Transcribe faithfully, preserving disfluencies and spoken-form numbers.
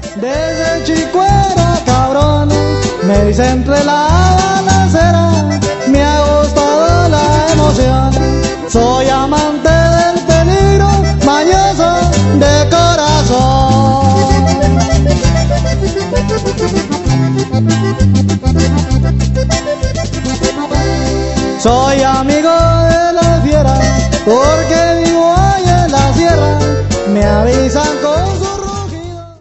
Desde chico era cabrón, me dicen entre la balacera, me ha gustado la emoción. Soy amante del peligro, mañoso de corazón. Soy amigo de las fieras, porque vivo ahí en la sierra, me avisan con